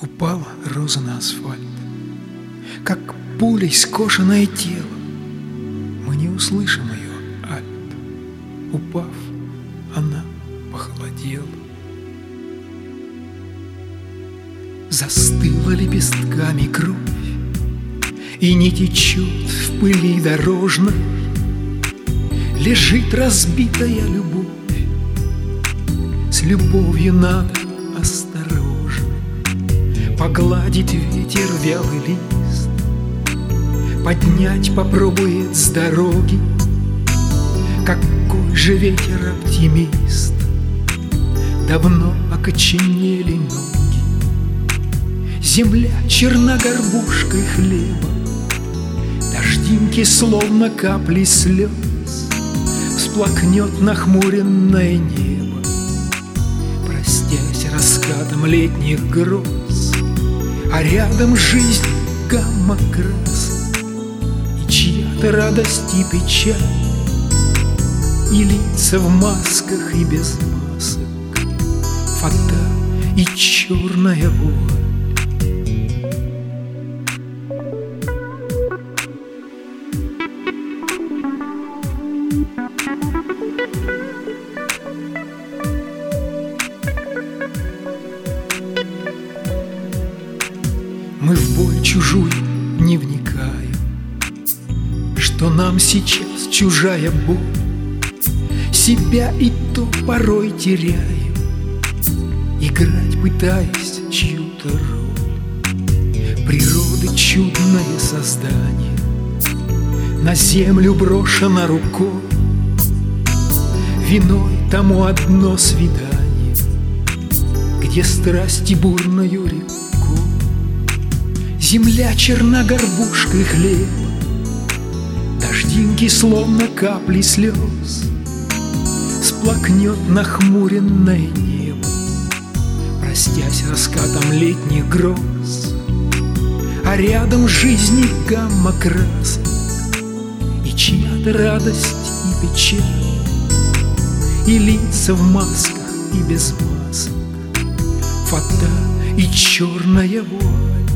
Упала роза на асфальт, как пулей скошенное тело. Мы не услышим ее, Альт. Упав, она похолодела. Застыла лепестками кровь, и не течет в пыли дорожной. Лежит разбитая любовь. С любовью надо осторожно погладить ветер вялый лист, поднять попробует с дороги. Какой же ветер оптимист! Давно окоченели ноги. Земля черна горбушкой хлеба, дождинки словно капли слез. Всплакнет нахмуренное небо, простясь раскатом летних гроз. А рядом жизнь гамма-красок, и чья-то радость и печаль, и лица в масках и без масок, фата и черная вуаль. Мы в боль чужую не вникаем, что нам сейчас чужая боль. Себя и то порой теряем, играть пытаясь чью-то роль. Природы чудное создание, на землю брошено рукой. Виной тому одно свидание, где страсти бурною рекой. Земля черна горбушкой хлеба, дождинки словно капли слез. Сплакнет нахмуренное небо, простясь раскатом летних гроз. А рядом жизни гамма красок, и чья-то радость и печаль, и лица в масках и без масок, фата и черная вуаль.